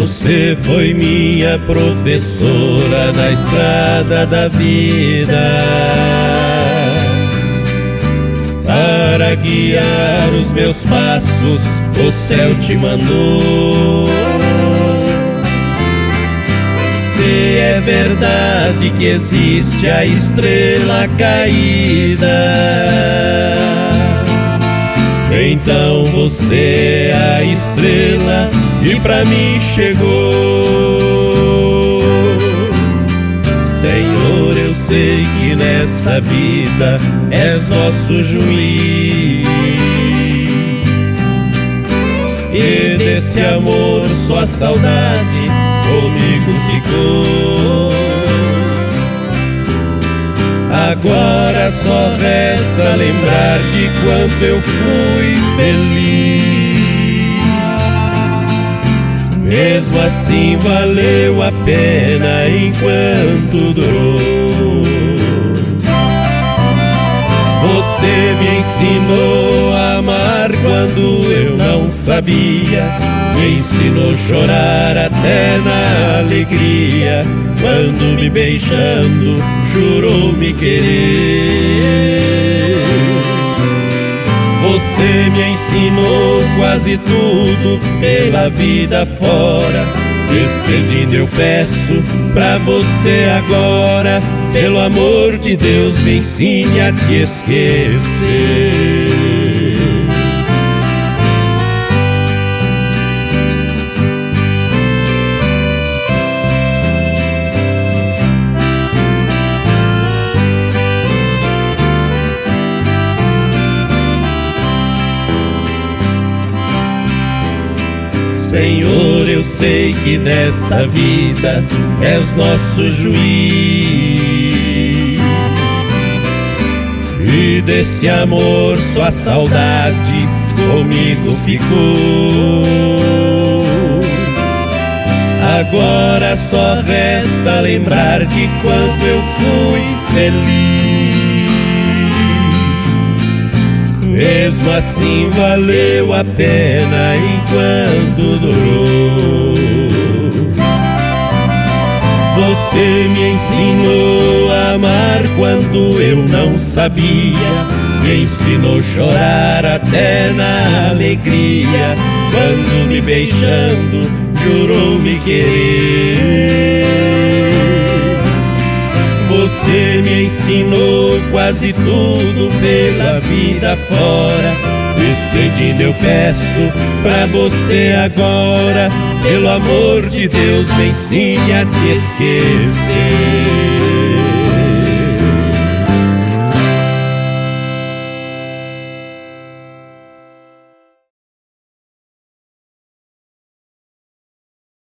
Você foi minha professora na estrada da vida, para guiar os meus passos o céu te mandou. Se é verdade que existe a estrela caída, então você é a estrela e pra mim chegou. Senhor, eu sei que nessa vida és nosso juiz, e desse amor só a saudade comigo ficou. Agora só resta lembrar de quanto eu fui feliz. Mesmo assim valeu a pena enquanto durou. Você me ensinou a amar quando eu não sabia, me ensinou a chorar até na alegria, quando me beijando jurou me querer. Você me ensinou quase tudo pela vida fora, despedindo eu peço pra você agora, pelo amor de Deus me ensine a te esquecer. Senhor, eu sei que nessa vida és nosso juiz, e desse amor só a saudade comigo ficou. Agora só resta lembrar de quanto eu fui feliz. Mesmo assim valeu a pena enquanto durou. Você me ensinou a amar quando eu não sabia, me ensinou a chorar até na alegria, quando me beijando jurou me querer. Você me ensinou quase tudo pela vida fora, despedindo eu peço pra você agora, pelo amor de Deus me ensine a te esquecer.